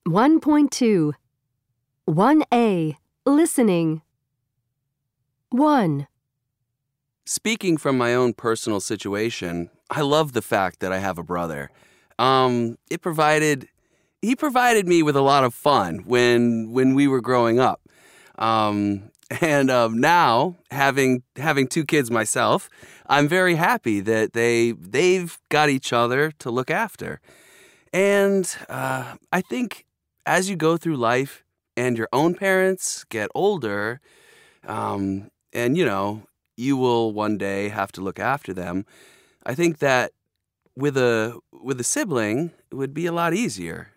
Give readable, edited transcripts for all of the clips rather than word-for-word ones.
1.2 1A. Listening 1. Speaking from my own personal situation, I love the fact that I have a brother. He provided me with a lot of fun when we were growing up. Now, having two kids myself, I'm very happy that they've got each other to look after. And I think as you go through life and your own parents get older, and you will one day have to look after them, I think that with a sibling, it would be a lot easier.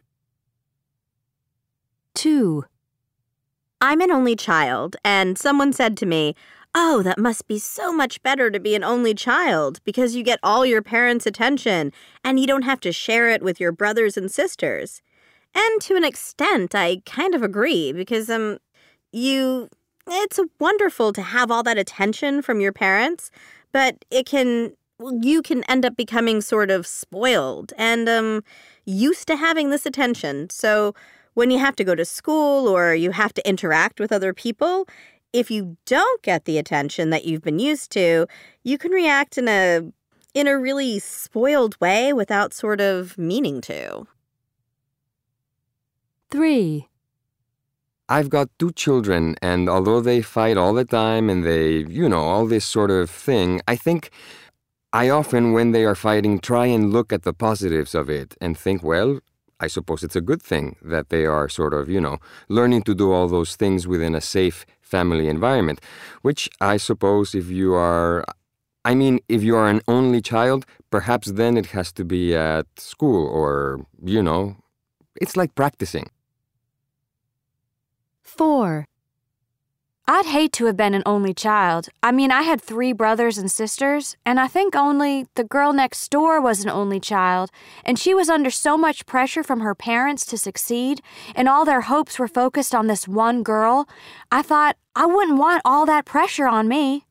2. I'm an only child, and someone said to me, "Oh, that must be so much better to be an only child because you get all your parents' attention and you don't have to share it with your brothers and sisters." And to an extent, I kind of agree because it's wonderful to have all that attention from your parents, but you can end up becoming sort of spoiled and used to having this attention. So when you have to go to school or you have to interact with other people, if you don't get the attention that you've been used to, you can react in a really spoiled way without sort of meaning to. 3. I've got 2 children, and although they fight all the time and they, all this sort of thing, I think I often, when they are fighting, try and look at the positives of it and think, well, I suppose it's a good thing that they are sort of, learning to do all those things within a safe family environment, which I suppose if you are an only child, perhaps then it has to be at school or, it's like practicing. 4. I'd hate to have been an only child. I had 3 brothers and sisters, and I think only the girl next door was an only child, and she was under so much pressure from her parents to succeed, and all their hopes were focused on this one girl. I thought I wouldn't want all that pressure on me.